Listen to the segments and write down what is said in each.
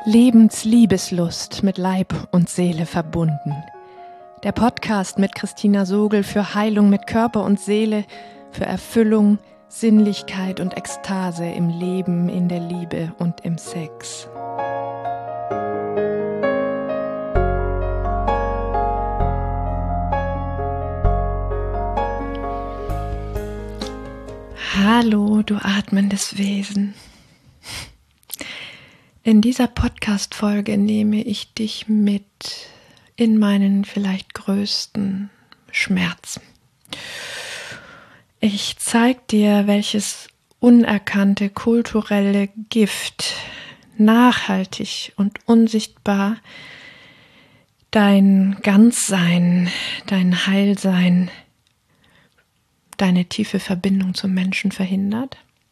Lebensliebeslust mit Leib und Seele verbunden. Der Podcast mit Christina Sogel für Heilung mit Körper und Seele, für Erfüllung, Sinnlichkeit und Ekstase im Leben, in der Liebe und im Sex. Hallo, du atmendes Wesen. In dieser Podcast-Folge nehme ich dich mit in meinen vielleicht größten Schmerz. Ich zeige dir, welches unerkannte kulturelle Gift nachhaltig und unsichtbar dein Ganzsein, dein Heilsein, deine tiefe Verbindung zum Menschen verhindert.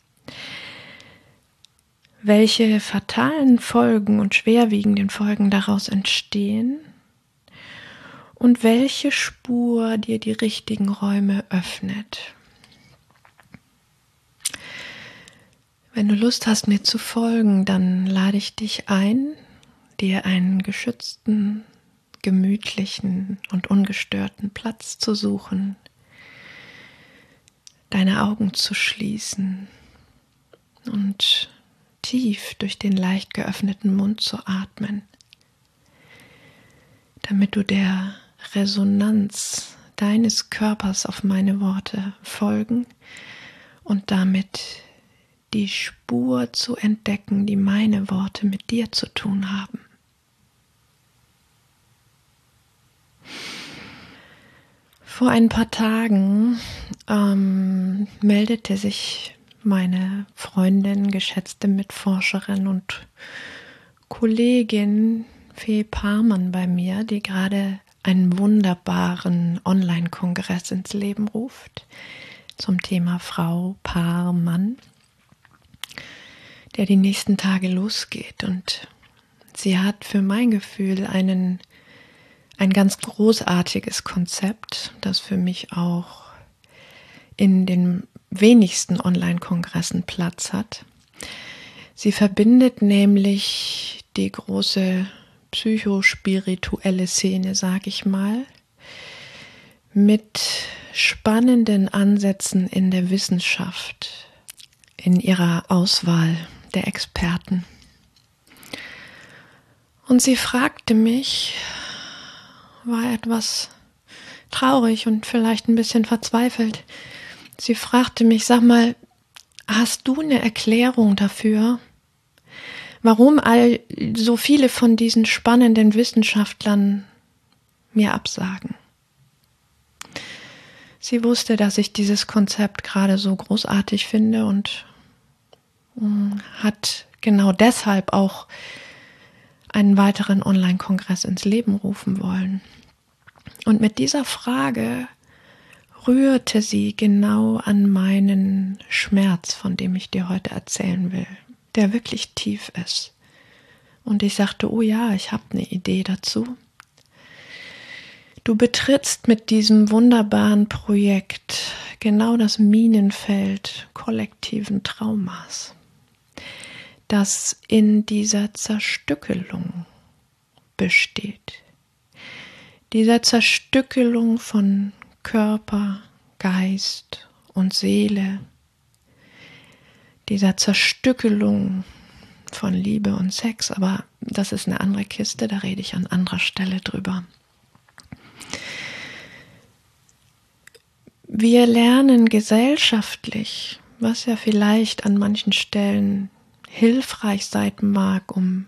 Welche fatalen Folgen und schwerwiegenden Folgen daraus entstehen und welche Spur dir die richtigen Räume öffnet. Wenn du Lust hast, mir zu folgen, dann lade ich dich ein, dir einen geschützten, gemütlichen und ungestörten Platz zu suchen, deine Augen zu schließen und tief durch den leicht geöffneten Mund zu atmen, damit du der Resonanz deines Körpers auf meine Worte folgen und damit die Spur zu entdecken, die meine Worte mit dir zu tun haben. Vor ein paar Tagen meldete sich meine Freundin, geschätzte Mitforscherin und Kollegin Fee Parmann bei mir, die gerade einen wunderbaren Online-Kongress ins Leben ruft zum Thema Frau, Paar, Mann, der die nächsten Tage losgeht. Und sie hat für mein Gefühl ein ganz großartiges Konzept, das für mich auch in den wenigsten Online-Kongressen Platz hat. Sie verbindet nämlich die große psychospirituelle Szene, sage ich mal, mit spannenden Ansätzen in der Wissenschaft, in ihrer Auswahl der Experten. Und sie fragte mich, war etwas traurig und vielleicht ein bisschen verzweifelt. Sie fragte mich, sag mal, hast du eine Erklärung dafür, warum all so viele von diesen spannenden Wissenschaftlern mir absagen? Sie wusste, dass ich dieses Konzept gerade so großartig finde und hat genau deshalb auch einen weiteren Online-Kongress ins Leben rufen wollen. Und mit dieser Frage rührte sie genau an meinen Schmerz, von dem ich dir heute erzählen will, der wirklich tief ist. Und ich sagte, oh ja, ich habe eine Idee dazu. Du betrittst mit diesem wunderbaren Projekt genau das Minenfeld kollektiven Traumas, das in dieser Zerstückelung besteht. Dieser Zerstückelung von Körper, Geist und Seele, dieser Zerstückelung von Liebe und Sex, aber das ist eine andere Kiste, da rede ich an anderer Stelle drüber. Wir lernen gesellschaftlich, was ja vielleicht an manchen Stellen hilfreich sein mag, um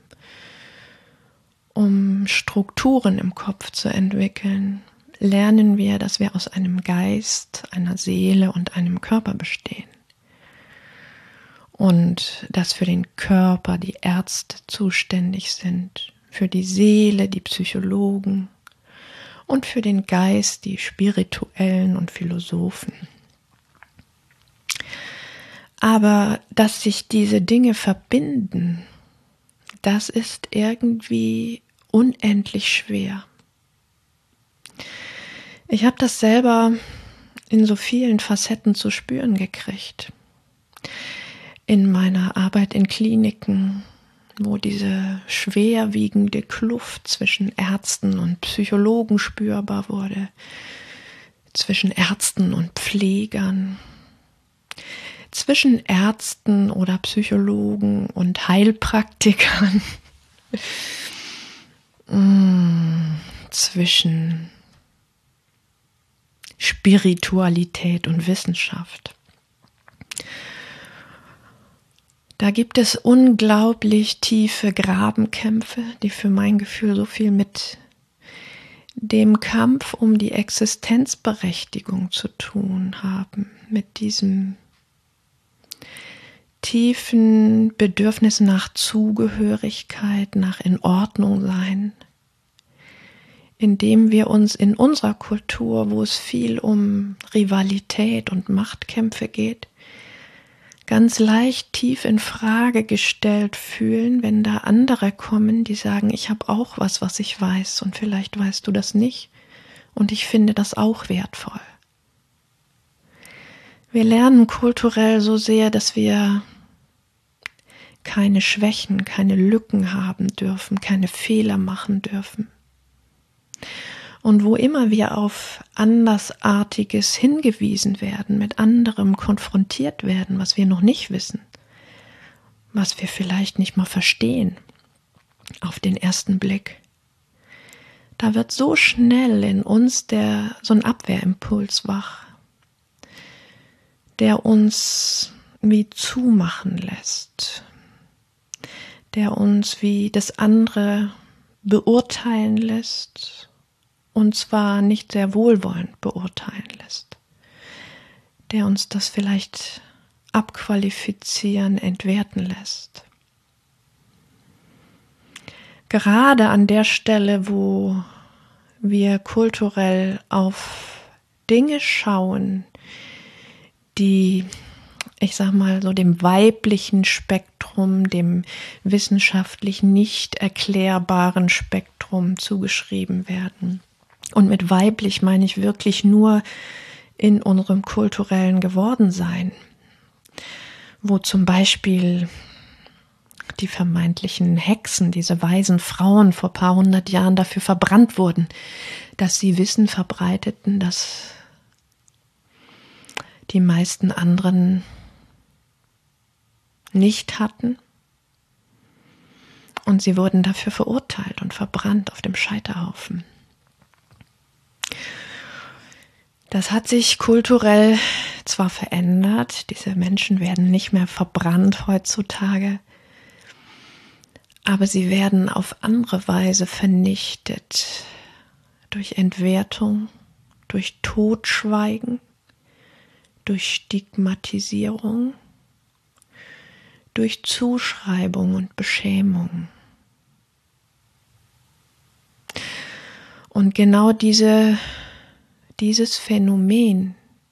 Strukturen im Kopf zu entwickeln, lernen wir, dass wir aus einem Geist, einer Seele und einem Körper bestehen. Und dass für den Körper die Ärzte zuständig sind, für die Seele die Psychologen und für den Geist die Spirituellen und Philosophen. Aber dass sich diese Dinge verbinden, das ist irgendwie unendlich schwer. Ich habe das selber in so vielen Facetten zu spüren gekriegt. In meiner Arbeit in Kliniken, wo diese schwerwiegende Kluft zwischen Ärzten und Psychologen spürbar wurde, zwischen Ärzten und Pflegern, zwischen Ärzten oder Psychologen und Heilpraktikern, zwischen Spiritualität und Wissenschaft. Da gibt es unglaublich tiefe Grabenkämpfe, die für mein Gefühl so viel mit dem Kampf um die Existenzberechtigung zu tun haben, mit diesem tiefen Bedürfnis nach Zugehörigkeit, nach In-Ordnung-Sein, indem wir uns in unserer Kultur, wo es viel um Rivalität und Machtkämpfe geht, ganz leicht tief in Frage gestellt fühlen, wenn da andere kommen, die sagen, ich habe auch was ich weiß und vielleicht weißt du das nicht und ich finde das auch wertvoll. Wir lernen kulturell so sehr, dass wir keine Schwächen, keine Lücken haben dürfen, keine Fehler machen dürfen. Und wo immer wir auf Andersartiges hingewiesen werden, mit anderem konfrontiert werden, was wir noch nicht wissen, was wir vielleicht nicht mal verstehen, auf den ersten Blick, da wird so schnell in uns so ein Abwehrimpuls wach, der uns wie zumachen lässt, der uns wie das andere beurteilen lässt, und zwar nicht sehr wohlwollend beurteilen lässt, der uns das vielleicht abqualifizieren, entwerten lässt. Gerade an der Stelle, wo wir kulturell auf Dinge schauen, die, ich sag mal so, dem weiblichen Spektrum, dem wissenschaftlich nicht erklärbaren Spektrum zugeschrieben werden. Und mit weiblich meine ich wirklich nur in unserem kulturellen Gewordensein, wo zum Beispiel die vermeintlichen Hexen, diese weisen Frauen vor ein paar hundert Jahren dafür verbrannt wurden, dass sie Wissen verbreiteten, das die meisten anderen nicht hatten. Und sie wurden dafür verurteilt und verbrannt auf dem Scheiterhaufen. Das hat sich kulturell zwar verändert, diese Menschen werden nicht mehr verbrannt heutzutage, aber sie werden auf andere Weise vernichtet, durch Entwertung, durch Totschweigen, durch Stigmatisierung, durch Zuschreibung und Beschämung. Und genau dieses Phänomen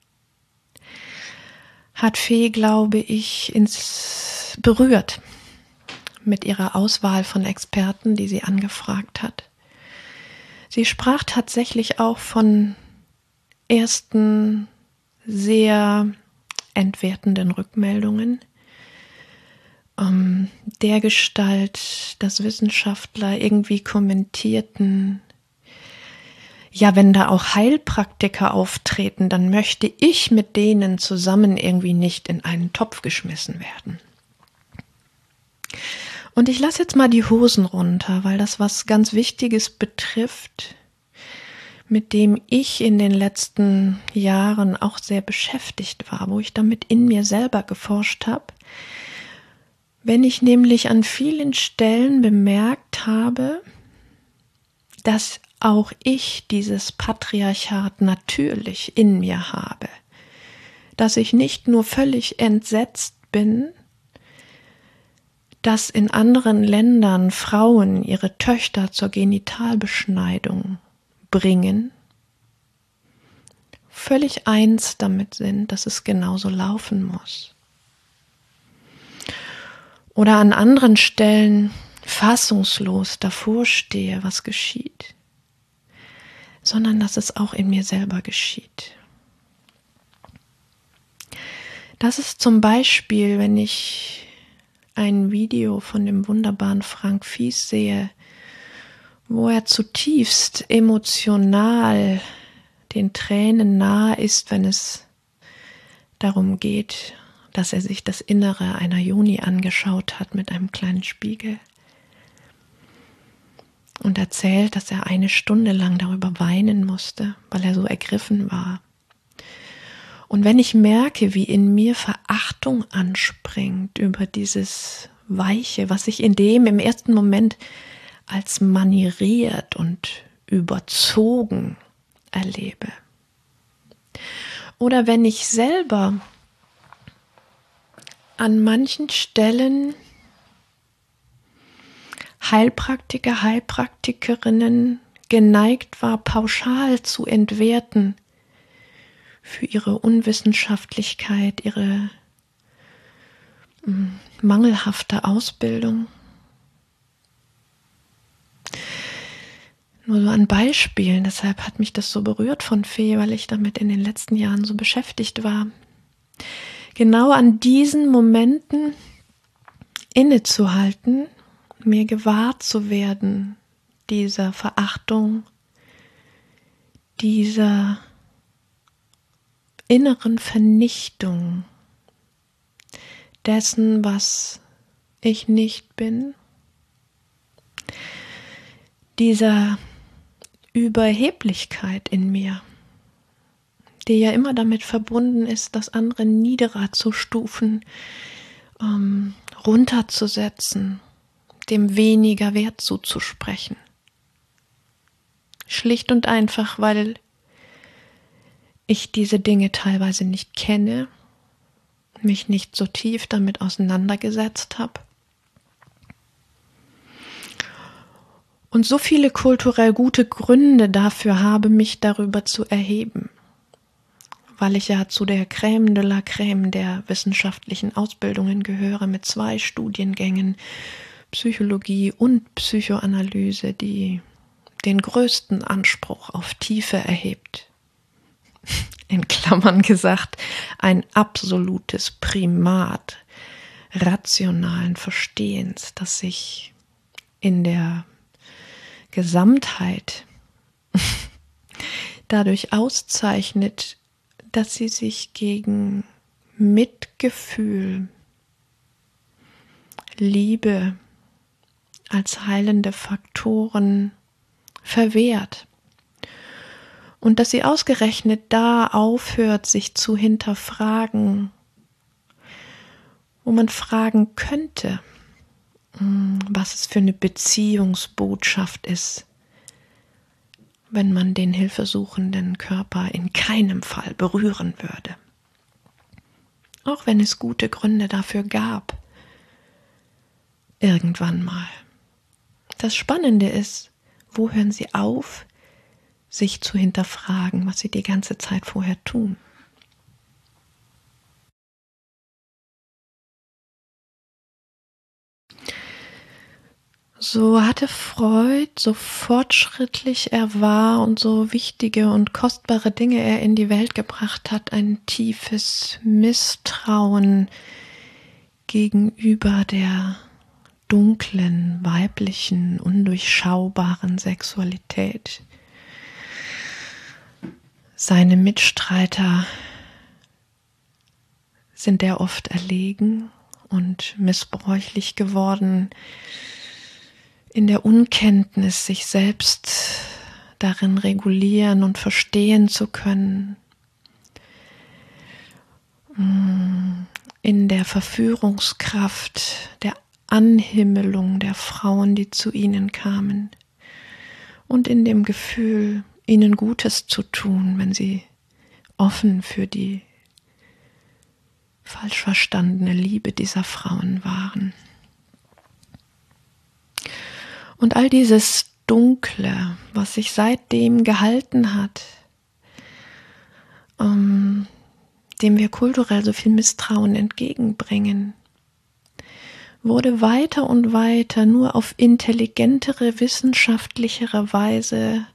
hat Fee, glaube ich, berührt mit ihrer Auswahl von Experten, die sie angefragt hat. Sie sprach tatsächlich auch von ersten sehr entwertenden Rückmeldungen, dergestalt, dass Wissenschaftler irgendwie kommentierten, ja, wenn da auch Heilpraktiker auftreten, dann möchte ich mit denen zusammen irgendwie nicht in einen Topf geschmissen werden. Und ich lasse jetzt mal die Hosen runter, weil das was ganz Wichtiges betrifft, mit dem ich in den letzten Jahren auch sehr beschäftigt war, wo ich damit in mir selber geforscht habe. Wenn ich nämlich an vielen Stellen bemerkt habe, dass auch ich dieses Patriarchat natürlich in mir habe, dass ich nicht nur völlig entsetzt bin, dass in anderen Ländern Frauen ihre Töchter zur Genitalbeschneidung bringen, völlig eins damit sind, dass es genauso laufen muss. Oder an anderen Stellen fassungslos davor stehe, was geschieht, sondern dass es auch in mir selber geschieht. Das ist zum Beispiel, wenn ich ein Video von dem wunderbaren Frank Fies sehe, wo er zutiefst emotional den Tränen nahe ist, wenn es darum geht, dass er sich das Innere einer Yoni angeschaut hat mit einem kleinen Spiegel und erzählt, dass er 1 Stunde lang darüber weinen musste, weil er so ergriffen war. Und wenn ich merke, wie in mir Verachtung anspringt über dieses Weiche, was ich in dem im ersten Moment als manieriert und überzogen erlebe, oder wenn ich selber an manchen Stellen Heilpraktiker, Heilpraktikerinnen geneigt war, pauschal zu entwerten für ihre Unwissenschaftlichkeit, ihre mangelhafte Ausbildung. Nur so an Beispielen, deshalb hat mich das so berührt von Fee, weil ich damit in den letzten Jahren so beschäftigt war. Genau an diesen Momenten innezuhalten, mir gewahr zu werden, dieser Verachtung, dieser inneren Vernichtung dessen, was ich nicht bin, dieser Überheblichkeit in mir, die ja immer damit verbunden ist, das andere niederer zu stufen, runterzusetzen, dem weniger Wert zuzusprechen. Schlicht und einfach, weil ich diese Dinge teilweise nicht kenne, mich nicht so tief damit auseinandergesetzt habe und so viele kulturell gute Gründe dafür habe, mich darüber zu erheben, weil ich ja zu der Crème de la Crème der wissenschaftlichen Ausbildungen gehöre mit 2 Studiengängen, Psychologie und Psychoanalyse, die den größten Anspruch auf Tiefe erhebt. In Klammern gesagt, ein absolutes Primat rationalen Verstehens, das sich in der Gesamtheit dadurch auszeichnet, dass sie sich gegen Mitgefühl, Liebe als heilende Faktoren verwehrt. Und dass sie ausgerechnet da aufhört, sich zu hinterfragen, wo man fragen könnte, was es für eine Beziehungsbotschaft ist, wenn man den hilfesuchenden Körper in keinem Fall berühren würde. Auch wenn es gute Gründe dafür gab, irgendwann mal. Das Spannende ist, wo hören sie auf, sich zu hinterfragen, was sie die ganze Zeit vorher tun. So hatte Freud, so fortschrittlich er war und so wichtige und kostbare Dinge er in die Welt gebracht hat, ein tiefes Misstrauen gegenüber der dunklen, weiblichen, undurchschaubaren Sexualität. Seine Mitstreiter sind der oft erlegen und missbräuchlich geworden, in der Unkenntnis, sich selbst darin regulieren und verstehen zu können, in der Verführungskraft, der Anhimmelung der Frauen, die zu ihnen kamen und in dem Gefühl, ihnen Gutes zu tun, wenn sie offen für die falsch verstandene Liebe dieser Frauen waren. Und all dieses Dunkle, was sich seitdem gehalten hat, dem wir kulturell so viel Misstrauen entgegenbringen, wurde weiter und weiter nur auf intelligentere, wissenschaftlichere Weise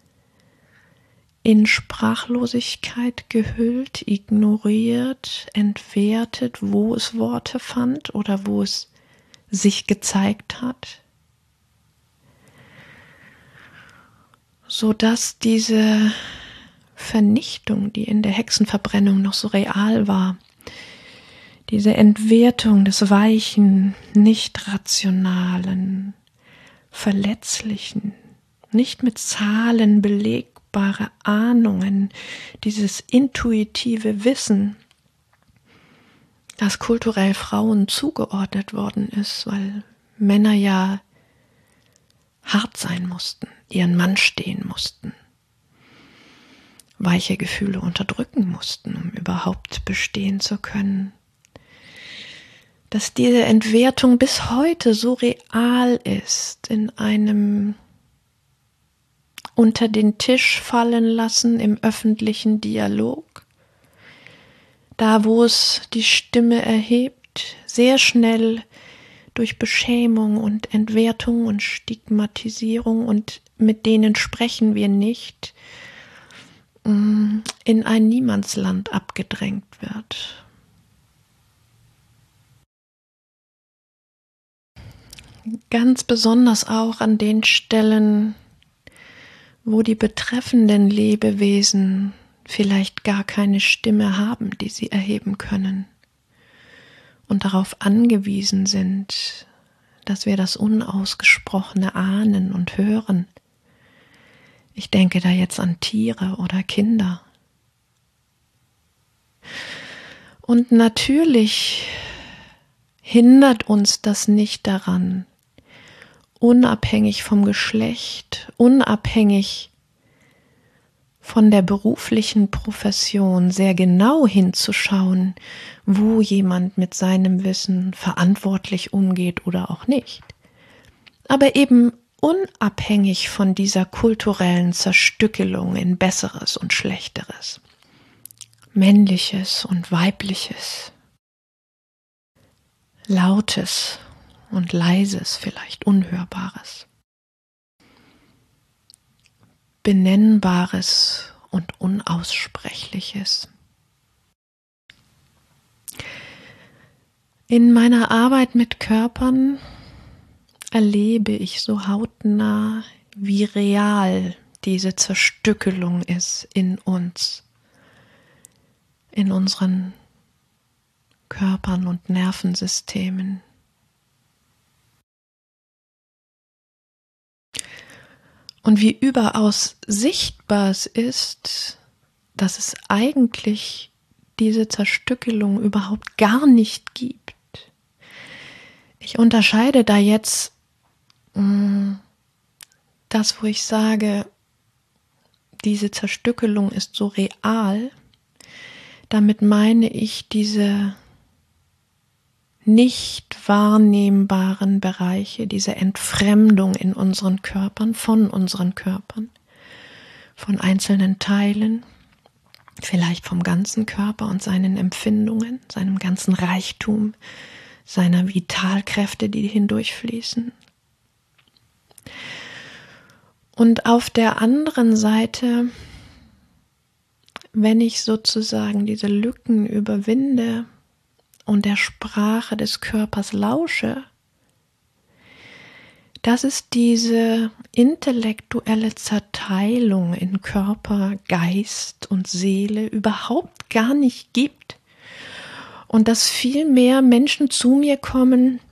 in Sprachlosigkeit gehüllt, ignoriert, entwertet, wo es Worte fand oder wo es sich gezeigt hat, sodass diese Vernichtung, die in der Hexenverbrennung noch so real war, diese Entwertung des weichen, nicht rationalen, verletzlichen, nicht mit Zahlen belegbare Ahnungen, dieses intuitive Wissen, das kulturell Frauen zugeordnet worden ist, weil Männer ja hart sein mussten, ihren Mann stehen mussten, weiche Gefühle unterdrücken mussten, um überhaupt bestehen zu können. Dass diese Entwertung bis heute so real ist, in einem unter den Tisch fallen lassen im öffentlichen Dialog, da wo es die Stimme erhebt, sehr schnell durch Beschämung und Entwertung und Stigmatisierung, und mit denen sprechen wir nicht, in ein Niemandsland abgedrängt wird. Ganz besonders auch an den Stellen, wo die betreffenden Lebewesen vielleicht gar keine Stimme haben, die sie erheben können und darauf angewiesen sind, dass wir das Unausgesprochene ahnen und hören. Ich denke da jetzt an Tiere oder Kinder. Und natürlich hindert uns das nicht daran, unabhängig vom Geschlecht, unabhängig von der beruflichen Profession sehr genau hinzuschauen, wo jemand mit seinem Wissen verantwortlich umgeht oder auch nicht. Aber eben unabhängig von dieser kulturellen Zerstückelung in Besseres und Schlechteres, Männliches und Weibliches, Lautes und Leises, vielleicht Unhörbares, Benennbares und Unaussprechliches. In meiner Arbeit mit Körpern erlebe ich so hautnah, wie real diese Zerstückelung ist in uns, in unseren Körpern und Nervensystemen. Und wie überaus sichtbar es ist, dass es eigentlich diese Zerstückelung überhaupt gar nicht gibt. Ich unterscheide da jetzt das, wo ich sage, diese Zerstückelung ist so real. Damit meine ich diese nicht wahrnehmbaren Bereiche, diese Entfremdung in unseren Körpern, von einzelnen Teilen, vielleicht vom ganzen Körper und seinen Empfindungen, seinem ganzen Reichtum, seiner Vitalkräfte, die hindurchfließen. Und auf der anderen Seite, wenn ich sozusagen diese Lücken überwinde und der Sprache des Körpers lausche, dass es diese intellektuelle Zerteilung in Körper, Geist und Seele überhaupt gar nicht gibt. Und dass viel mehr Menschen zu mir kommen,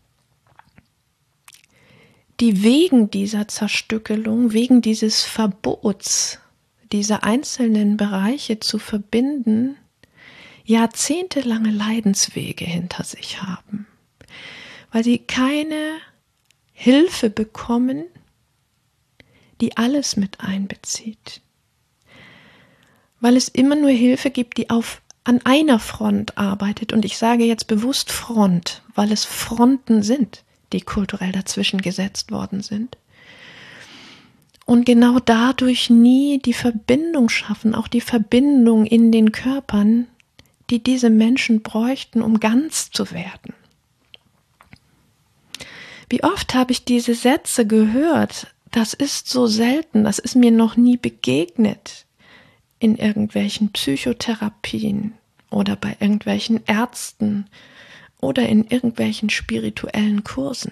die wegen dieser Zerstückelung, wegen dieses Verbots, diese einzelnen Bereiche zu verbinden, jahrzehntelange Leidenswege hinter sich haben, weil sie keine Hilfe bekommen, die alles mit einbezieht. Weil es immer nur Hilfe gibt, die an einer Front arbeitet. Und ich sage jetzt bewusst Front, weil es Fronten sind, die kulturell dazwischen gesetzt worden sind. Und genau dadurch nie die Verbindung schaffen, auch die Verbindung in den Körpern, die diese Menschen bräuchten, um ganz zu werden. Wie oft habe ich diese Sätze gehört? Das ist so selten, das ist mir noch nie begegnet in irgendwelchen Psychotherapien oder bei irgendwelchen Ärzten oder in irgendwelchen spirituellen Kursen.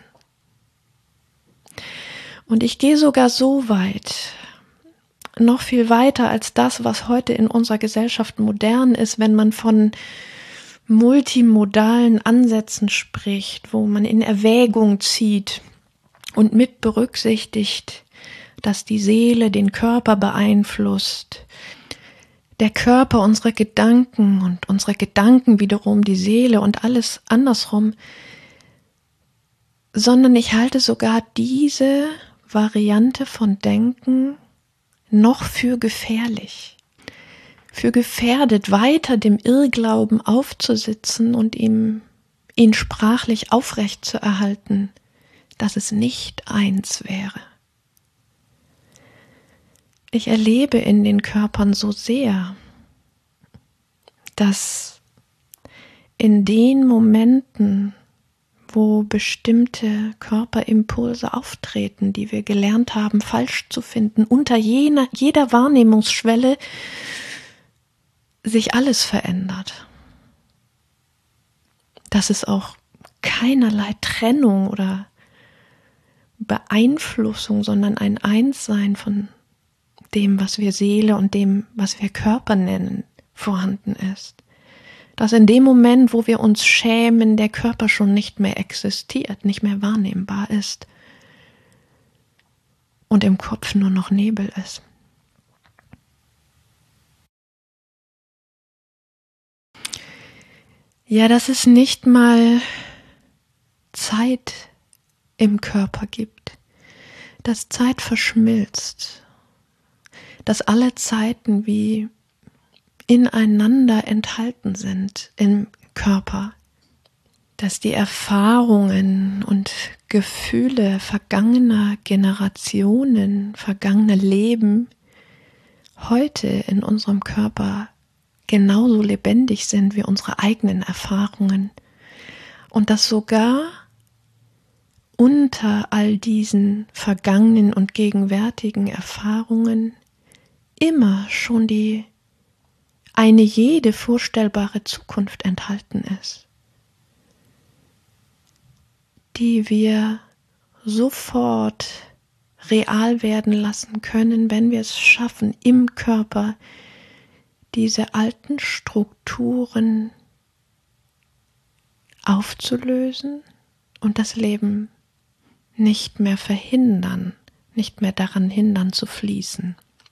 Und ich gehe sogar so weit, noch viel weiter als das, was heute in unserer Gesellschaft modern ist, wenn man von multimodalen Ansätzen spricht, wo man in Erwägung zieht und mit berücksichtigt, dass die Seele den Körper beeinflusst, der Körper unsere Gedanken und unsere Gedanken wiederum die Seele und alles andersrum, sondern ich halte sogar diese Variante von Denken noch für gefährlich, für gefährdet, weiter dem Irrglauben aufzusitzen und ihn sprachlich aufrecht zu erhalten, dass es nicht eins wäre. Ich erlebe in den Körpern so sehr, dass in den Momenten, wo bestimmte Körperimpulse auftreten, die wir gelernt haben, falsch zu finden, unter jeder Wahrnehmungsschwelle sich alles verändert. Dass es auch keinerlei Trennung oder Beeinflussung, sondern ein Einssein von dem, was wir Seele und dem, was wir Körper nennen, vorhanden ist. Dass in dem Moment, wo wir uns schämen, der Körper schon nicht mehr existiert, nicht mehr wahrnehmbar ist und im Kopf nur noch Nebel ist. Ja, dass es nicht mal Zeit im Körper gibt, dass Zeit verschmilzt, dass alle Zeiten wie ineinander enthalten sind im Körper, dass die Erfahrungen und Gefühle vergangener Generationen, vergangener Leben heute in unserem Körper genauso lebendig sind wie unsere eigenen Erfahrungen und dass sogar unter all diesen vergangenen und gegenwärtigen Erfahrungen immer schon eine jede vorstellbare Zukunft enthalten ist, die wir sofort real werden lassen können, wenn wir es schaffen, im Körper diese alten Strukturen aufzulösen und das Leben nicht mehr verhindern, nicht mehr daran hindern zu fließen.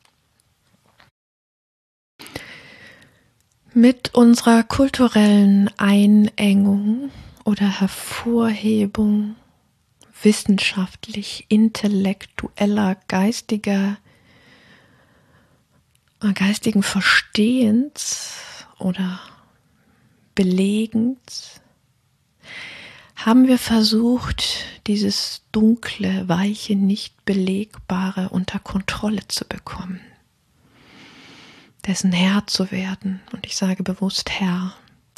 Mit unserer kulturellen Einengung oder Hervorhebung wissenschaftlich, intellektueller, geistigen Verstehens oder Belegens haben wir versucht, dieses dunkle, weiche, nicht belegbare unter Kontrolle zu bekommen, dessen Herr zu werden. Und ich sage bewusst Herr.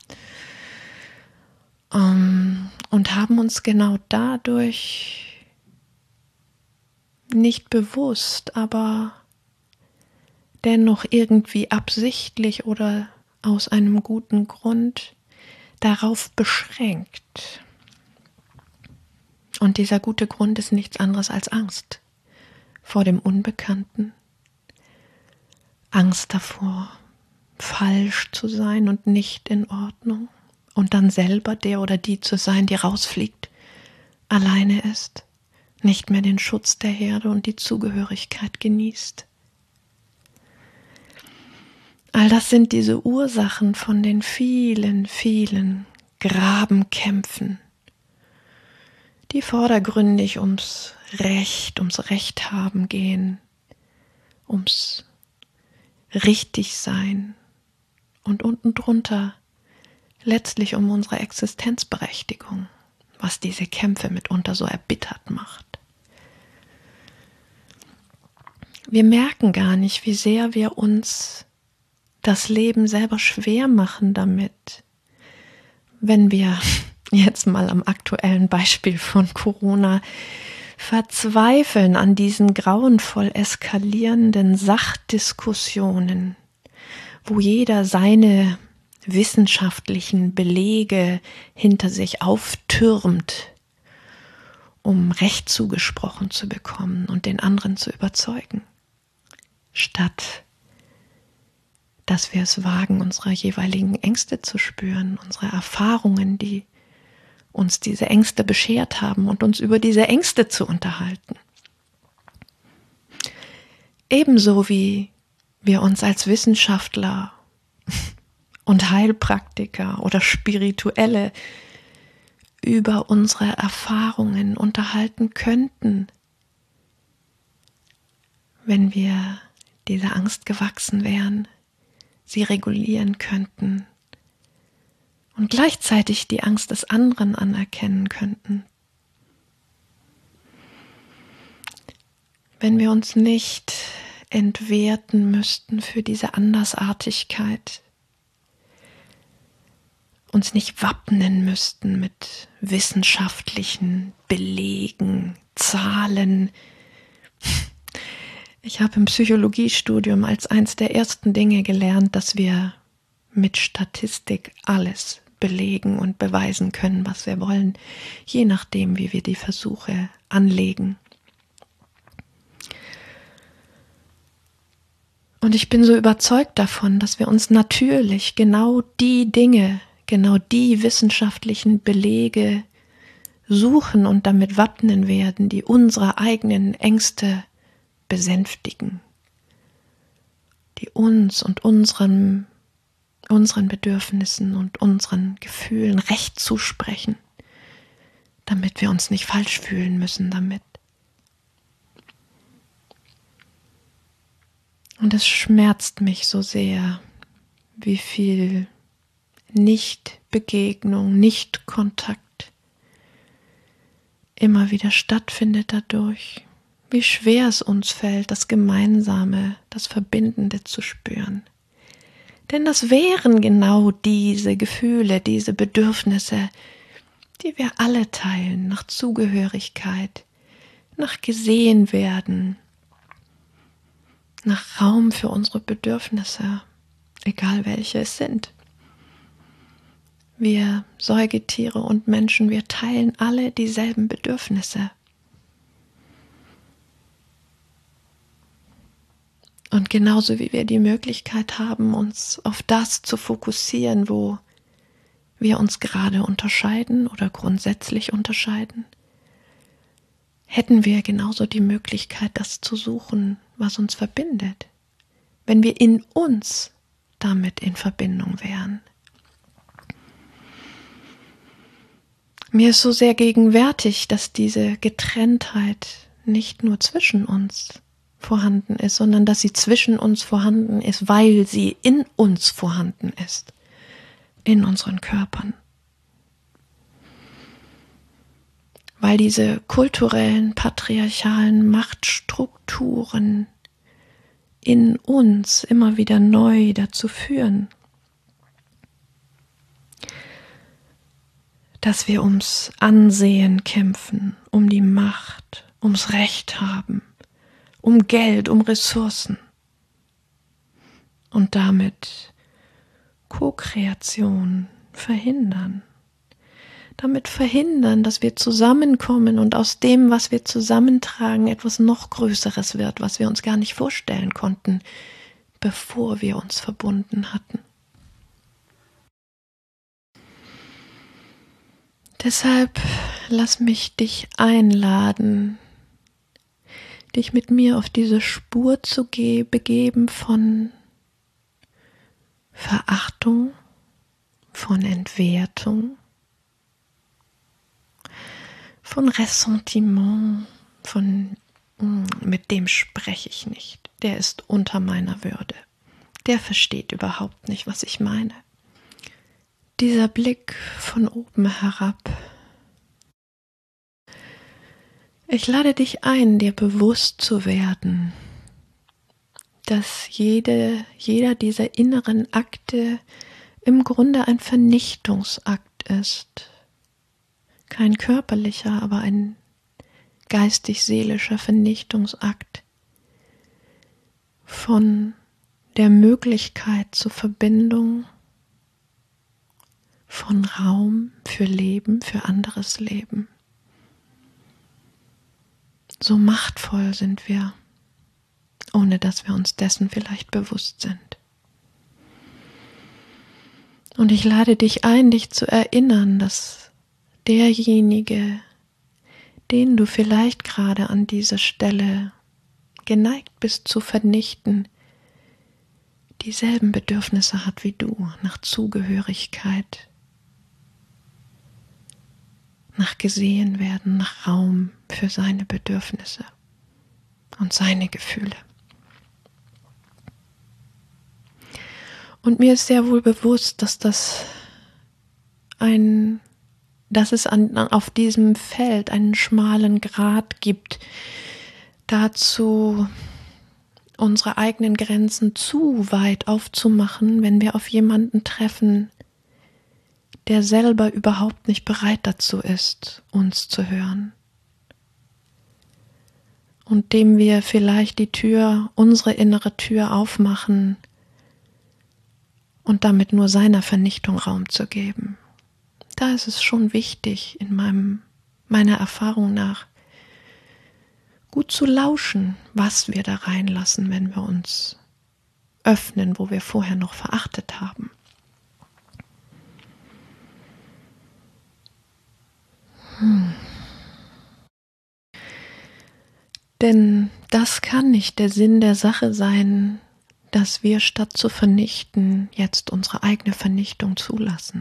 Und haben uns genau dadurch nicht bewusst, aber dennoch irgendwie absichtlich oder aus einem guten Grund darauf beschränkt. Und dieser gute Grund ist nichts anderes als Angst vor dem Unbekannten, Angst davor, falsch zu sein und nicht in Ordnung und dann selber der oder die zu sein, die rausfliegt, alleine ist, nicht mehr den Schutz der Herde und die Zugehörigkeit genießt. All das sind diese Ursachen von den vielen, vielen Grabenkämpfen, die vordergründig ums Rechthaben gehen, ums Richtigsein und unten drunter letztlich um unsere Existenzberechtigung, was diese Kämpfe mitunter so erbittert macht. Wir merken gar nicht, wie sehr wir uns das Leben selber schwer machen damit, wenn wir jetzt mal am aktuellen Beispiel von Corona verzweifeln an diesen grauenvoll eskalierenden Sachdiskussionen, wo jeder seine wissenschaftlichen Belege hinter sich auftürmt, um Recht zugesprochen zu bekommen und den anderen zu überzeugen, statt dass wir es wagen, unsere jeweiligen Ängste zu spüren, unsere Erfahrungen, die uns diese Ängste beschert haben und uns über diese Ängste zu unterhalten. Ebenso wie wir uns als Wissenschaftler und Heilpraktiker oder Spirituelle über unsere Erfahrungen unterhalten könnten, wenn wir dieser Angst gewachsen wären, sie regulieren könnten und gleichzeitig die Angst des anderen anerkennen könnten. Wenn wir uns nicht entwerten müssten für diese Andersartigkeit, uns nicht wappnen müssten mit wissenschaftlichen Belegen, Zahlen. Ich habe im Psychologiestudium als eins der ersten Dinge gelernt, dass wir mit Statistik alles belegen und beweisen können, was wir wollen, je nachdem, wie wir die Versuche anlegen. Und ich bin so überzeugt davon, dass wir uns natürlich genau die Dinge, genau die wissenschaftlichen Belege suchen und damit wappnen werden, die unsere eigenen Ängste besänftigen, die uns und unseren Bedürfnissen und unseren Gefühlen Recht zusprechen, damit wir uns nicht falsch fühlen müssen damit. Und es schmerzt mich so sehr, wie viel Nichtbegegnung, Nichtkontakt immer wieder stattfindet dadurch. Wie schwer es uns fällt, das Gemeinsame, das Verbindende zu spüren. Denn das wären genau diese Gefühle, diese Bedürfnisse, die wir alle teilen, nach Zugehörigkeit, nach gesehen werden, nach Raum für unsere Bedürfnisse, egal welche es sind. Wir Säugetiere und Menschen, wir teilen alle dieselben Bedürfnisse. Und genauso wie wir die Möglichkeit haben, uns auf das zu fokussieren, wo wir uns gerade unterscheiden oder grundsätzlich unterscheiden, hätten wir genauso die Möglichkeit, das zu suchen, was uns verbindet, wenn wir in uns damit in Verbindung wären. Mir ist so sehr gegenwärtig, dass diese Getrenntheit nicht nur zwischen uns vorhanden ist, sondern dass sie zwischen uns vorhanden ist, weil sie in uns vorhanden ist, in unseren Körpern. Weil diese kulturellen, patriarchalen Machtstrukturen in uns immer wieder neu dazu führen, dass wir ums Ansehen kämpfen, um die Macht, ums Recht haben, um Geld, um Ressourcen und damit Co-Kreation verhindern. Damit verhindern, dass wir zusammenkommen und aus dem, was wir zusammentragen, etwas noch Größeres wird, was wir uns gar nicht vorstellen konnten, bevor wir uns verbunden hatten. Deshalb lass mich dich einladen, dich mit mir auf diese Spur zu begeben von Verachtung, von Entwertung, von Ressentiment, mit dem spreche ich nicht, der ist unter meiner Würde, der versteht überhaupt nicht, was ich meine. Dieser Blick von oben herab. Ich lade dich ein, dir bewusst zu werden, dass jeder dieser inneren Akte im Grunde ein Vernichtungsakt ist. Kein körperlicher, aber ein geistig-seelischer Vernichtungsakt von der Möglichkeit zur Verbindung von Raum für Leben, für anderes Leben. So machtvoll sind wir, ohne dass wir uns dessen vielleicht bewusst sind. Und ich lade dich ein, dich zu erinnern, dass derjenige, den du vielleicht gerade an dieser Stelle geneigt bist zu vernichten, dieselben Bedürfnisse hat wie du, nach Zugehörigkeit, nach gesehen werden, nach Raum für seine Bedürfnisse und seine Gefühle. Und mir ist sehr wohl bewusst, dass es auf diesem Feld einen schmalen Grat gibt, dazu unsere eigenen Grenzen zu weit aufzumachen, wenn wir auf jemanden treffen, der selber überhaupt nicht bereit dazu ist, uns zu hören. Und dem wir vielleicht unsere innere Tür aufmachen und damit nur seiner Vernichtung Raum zu geben. Da ist es schon wichtig, meiner Erfahrung nach, gut zu lauschen, was wir da reinlassen, wenn wir uns öffnen, wo wir vorher noch verachtet haben. Denn das kann nicht der Sinn der Sache sein, dass wir statt zu vernichten, jetzt unsere eigene Vernichtung zulassen.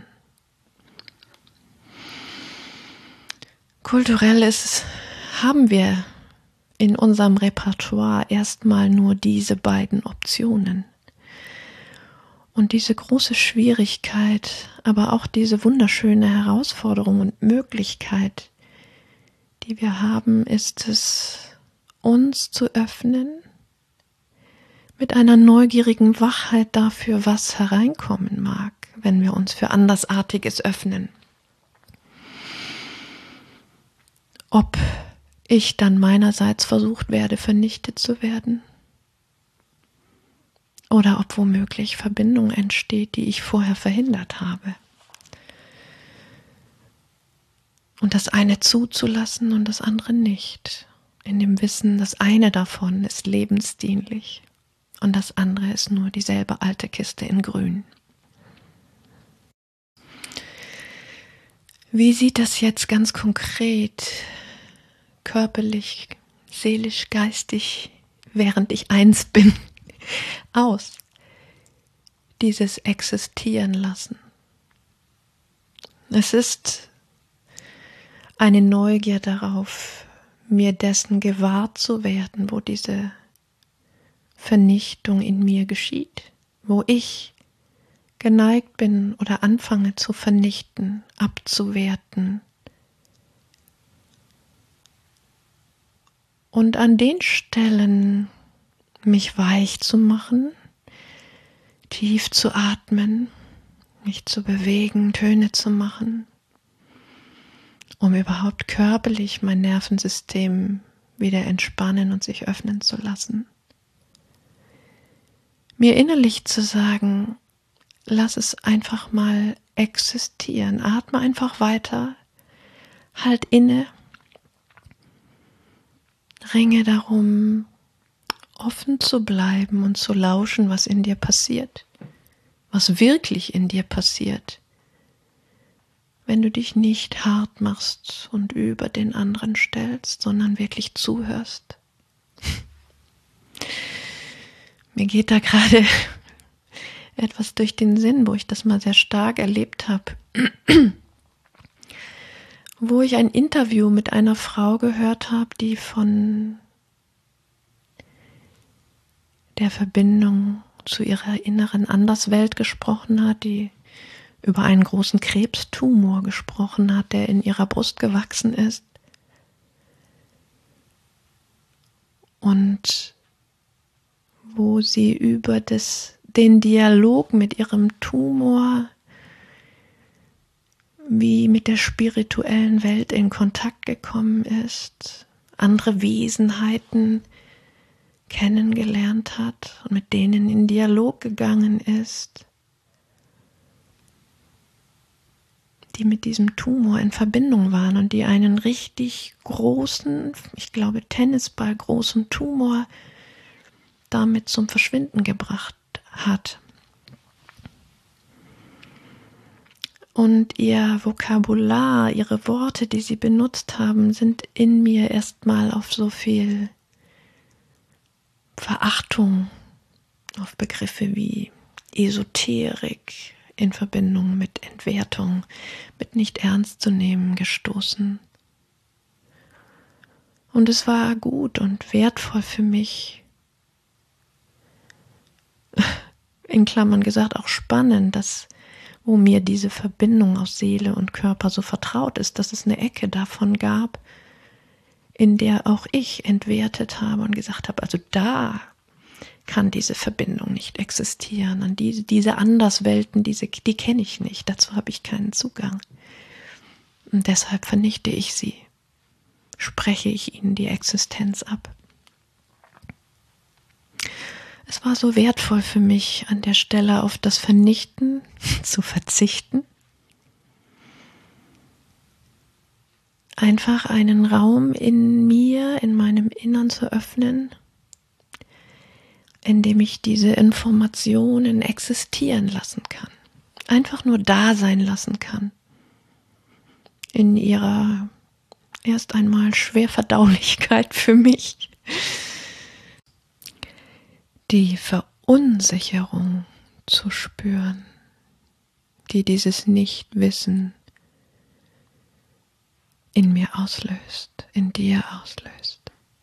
Kulturell haben wir in unserem Repertoire erstmal nur diese beiden Optionen. Und diese große Schwierigkeit, aber auch diese wunderschöne Herausforderung und Möglichkeit, die wir haben, ist es, uns zu öffnen mit einer neugierigen Wachheit dafür, was hereinkommen mag, wenn wir uns für Andersartiges öffnen. Ob ich dann meinerseits versucht werde, vernichtet zu werden, oder ob womöglich Verbindung entsteht, die ich vorher verhindert habe. Und das eine zuzulassen und das andere nicht. In dem Wissen, das eine davon ist lebensdienlich und das andere ist nur dieselbe alte Kiste in Grün. Wie sieht das jetzt ganz konkret, körperlich, seelisch, geistig, während ich eins bin, aus? Dieses Existieren lassen. Es ist eine Neugier darauf, mir dessen gewahr zu werden, wo diese Vernichtung in mir geschieht, wo ich geneigt bin oder anfange zu vernichten, abzuwerten. Und an den Stellen mich weich zu machen, tief zu atmen, mich zu bewegen, Töne zu machen, um überhaupt körperlich mein Nervensystem wieder entspannen und sich öffnen zu lassen. Mir innerlich zu sagen, lass es einfach mal existieren, atme einfach weiter, halt inne, ringe darum, offen zu bleiben und zu lauschen, was in dir passiert, was wirklich in dir passiert, wenn du dich nicht hart machst und über den anderen stellst, sondern wirklich zuhörst. Mir geht da gerade etwas durch den Sinn, wo ich das mal sehr stark erlebt habe, wo ich ein Interview mit einer Frau gehört habe, die von der Verbindung zu ihrer inneren Anderswelt gesprochen hat, die über einen großen Krebstumor gesprochen hat, der in ihrer Brust gewachsen ist. Und wo sie über den Dialog mit ihrem Tumor wie mit der spirituellen Welt in Kontakt gekommen ist, andere Wesenheiten kennengelernt hat und mit denen in Dialog gegangen ist. die mit diesem Tumor in Verbindung waren und die einen richtig großen, ich glaube Tennisball großen Tumor damit zum Verschwinden gebracht hat. Und ihr Vokabular, ihre Worte, die sie benutzt haben, sind in mir erstmal auf so viel Verachtung, auf Begriffe wie Esoterik in Verbindung mit Entwertung, mit nicht ernst zu nehmen gestoßen. Und es war gut und wertvoll für mich, in Klammern gesagt auch spannend, dass wo mir diese Verbindung aus Seele und Körper so vertraut ist, dass es eine Ecke davon gab, in der auch ich entwertet habe und gesagt habe, also da kann diese Verbindung nicht existieren. Und diese Anderswelten, die kenne ich nicht, dazu habe ich keinen Zugang. Und deshalb vernichte ich sie, spreche ich ihnen die Existenz ab. Es war so wertvoll für mich, an der Stelle auf das Vernichten zu verzichten. Einfach einen Raum in mir, in meinem Innern zu öffnen, in dem ich diese Informationen existieren lassen kann. Einfach nur da sein lassen kann. In ihrer erst einmal Schwerverdaulichkeit für mich. Die Verunsicherung zu spüren, die dieses Nichtwissen in mir auslöst, in dir auslöst.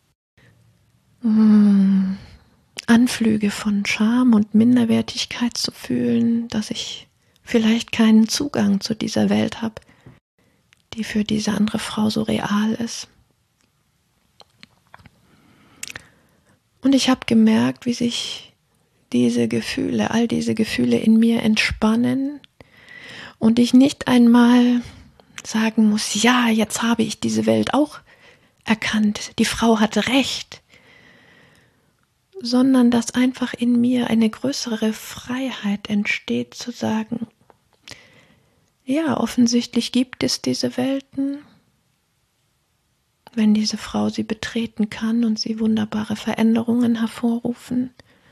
Anflüge von Scham und Minderwertigkeit zu fühlen, dass ich vielleicht keinen Zugang zu dieser Welt habe, die für diese andere Frau so real ist. Und ich habe gemerkt, wie sich all diese Gefühle in mir entspannen und ich nicht einmal sagen muss, ja, jetzt habe ich diese Welt auch erkannt, die Frau hatte recht, sondern dass einfach in mir eine größere Freiheit entsteht, zu sagen, ja, offensichtlich gibt es diese Welten, wenn diese Frau sie betreten kann und sie wunderbare Veränderungen hervorrufen.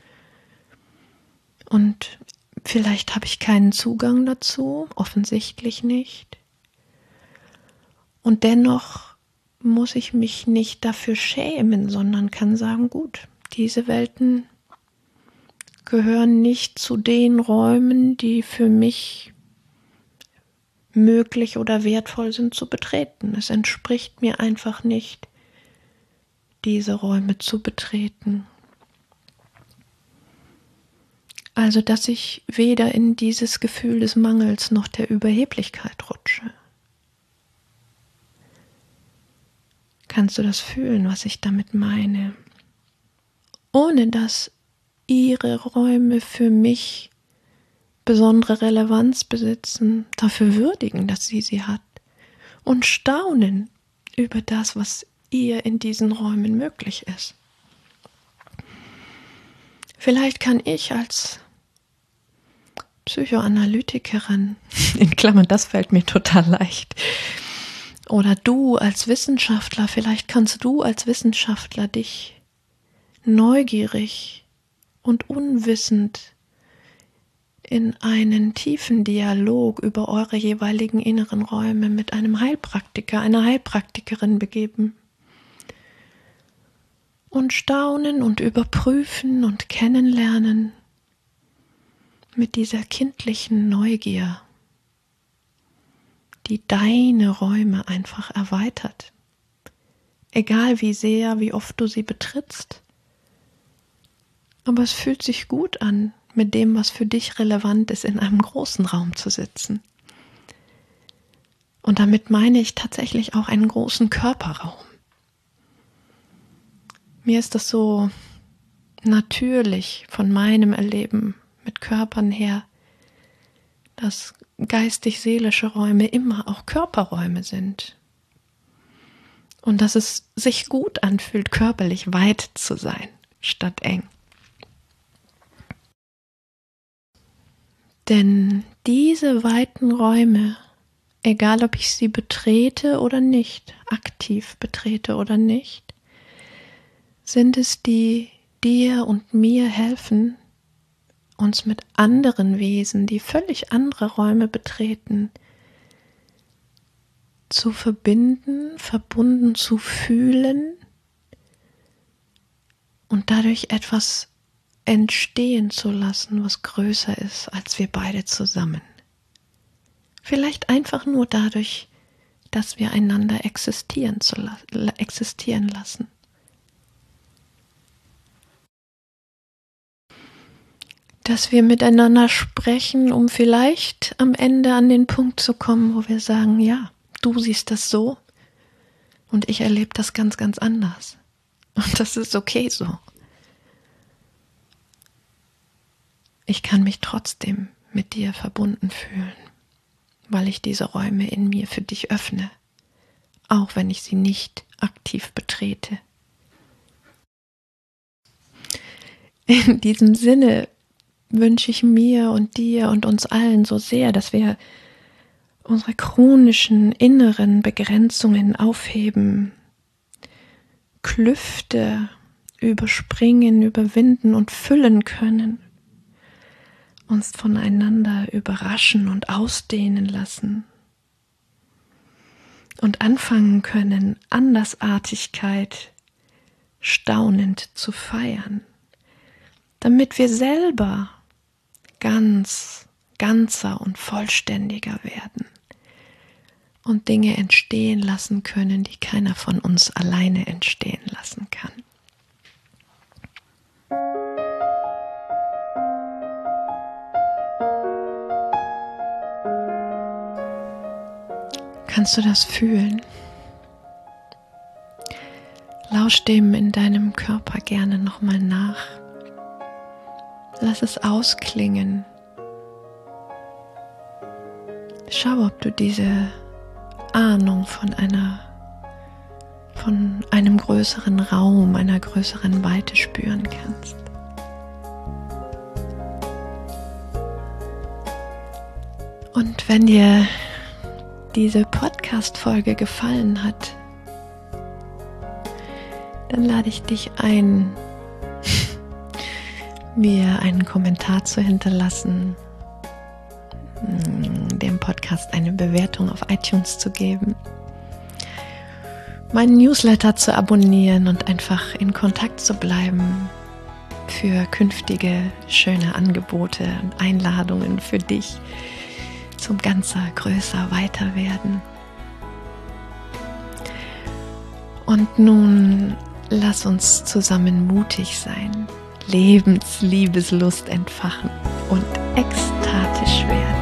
Und vielleicht habe ich keinen Zugang dazu, offensichtlich nicht. Und dennoch muss ich mich nicht dafür schämen, sondern kann sagen, gut, diese Welten gehören nicht zu den Räumen, die für mich möglich oder wertvoll sind zu betreten. Es entspricht mir einfach nicht, diese Räume zu betreten. Also, dass ich weder in dieses Gefühl des Mangels noch der Überheblichkeit rutsche. Kannst du das fühlen, was ich damit meine? Ohne dass ihre Räume für mich besondere Relevanz besitzen, dafür würdigen, dass sie hat und staunen über das, was ihr in diesen Räumen möglich ist. Vielleicht kann ich als Psychoanalytikerin, in Klammern, das fällt mir total leicht, oder du als Wissenschaftler, vielleicht kannst du als Wissenschaftler dich neugierig und unwissend in einen tiefen Dialog über eure jeweiligen inneren Räume mit einem Heilpraktiker, einer Heilpraktikerin begeben. Und staunen und überprüfen und kennenlernen mit dieser kindlichen Neugier, die deine Räume einfach erweitert. Egal wie sehr, wie oft du sie betrittst. Aber es fühlt sich gut an, mit dem, was für dich relevant ist, in einem großen Raum zu sitzen. Und damit meine ich tatsächlich auch einen großen Körperraum. Mir ist das so natürlich von meinem Erleben mit Körpern her, dass geistig-seelische Räume immer auch Körperräume sind. Und dass es sich gut anfühlt, körperlich weit zu sein, statt eng. Denn diese weiten Räume egal ob ich sie betrete oder nicht, aktiv betrete oder nicht, sind es die dir und mir helfen, uns mit anderen Wesen, die völlig andere Räume betreten, zu verbinden, verbunden zu fühlen und dadurch etwas entstehen zu lassen, was größer ist als wir beide zusammen. Vielleicht einfach nur dadurch, dass wir einander existieren lassen. Dass wir miteinander sprechen, um vielleicht am Ende an den Punkt zu kommen, wo wir sagen, ja, du siehst das so und ich erlebe das ganz, ganz anders. Und das ist okay so. Ich kann mich trotzdem mit dir verbunden fühlen, weil ich diese Räume in mir für dich öffne, auch wenn ich sie nicht aktiv betrete. In diesem Sinne wünsche ich mir und dir und uns allen so sehr, dass wir unsere chronischen inneren Begrenzungen aufheben, Klüfte überspringen, überwinden und füllen können, uns voneinander überraschen und ausdehnen lassen und anfangen können, Andersartigkeit staunend zu feiern, damit wir selber ganzer und vollständiger werden und Dinge entstehen lassen können, die keiner von uns alleine entstehen lassen kann. Kannst du das fühlen? Lausch dem in deinem Körper gerne nochmal nach. Lass es ausklingen. Schau, ob du diese Ahnung von einem größeren Raum, einer größeren Weite spüren kannst. Und wenn dir diese Podcast-Folge gefallen hat, dann lade ich dich ein, mir einen Kommentar zu hinterlassen, dem Podcast eine Bewertung auf iTunes zu geben, meinen Newsletter zu abonnieren und einfach in Kontakt zu bleiben für künftige schöne Angebote und Einladungen für dich zum ganzer, größer, weiter werden. Und nun lass uns zusammen mutig sein, Liebeslust entfachen und ekstatisch werden.